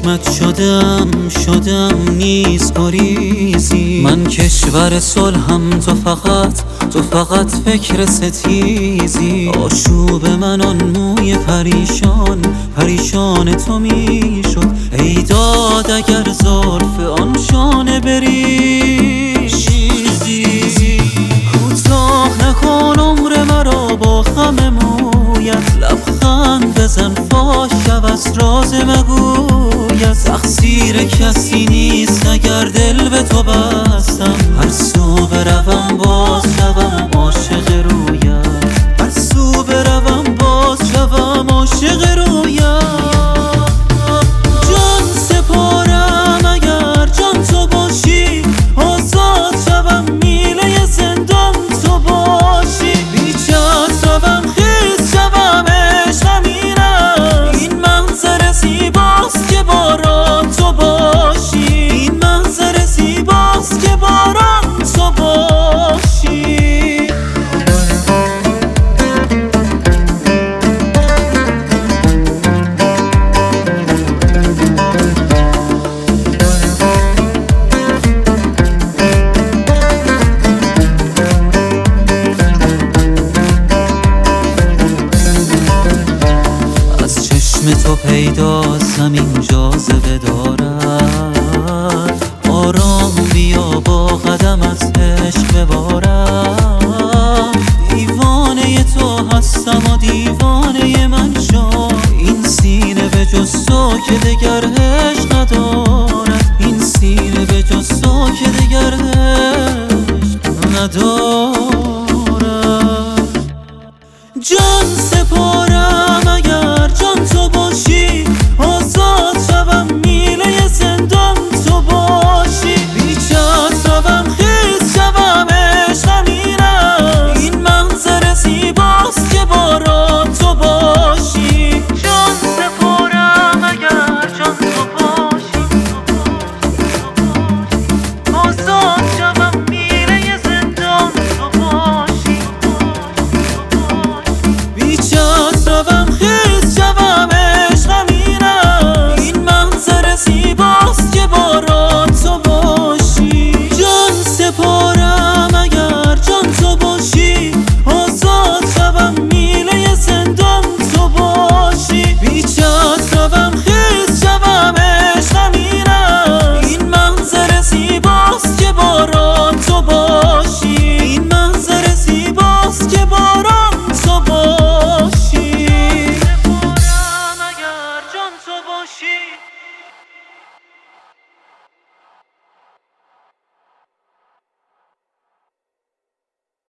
چشمت شدم نیز گریزی. من کشور صلحم، تو فقط فکر ستیزی. آشوب من آن موی پریشان تو میشد. ای داد اگر زلف آن شانه بریزی. کوتاه نکن عمر مرا با خم مویت، لبخند بزن فاش شب از راز مگویت. تقصیر کسی نیست اگر دل به تو بستم، هر سو بروم باز شوم عاشق رویت. هر سو بروم باز شوم عاشق رویت. جان سپارم اگر جان تو باشی، آزاد شوم میله زندان تو باشی. بیچت روم خیز شوم عشقم اینم، این منظر زیباست که باران تو باشی. این منظر زیباست که باران تو باشی. تو پیدا زمین جاذبه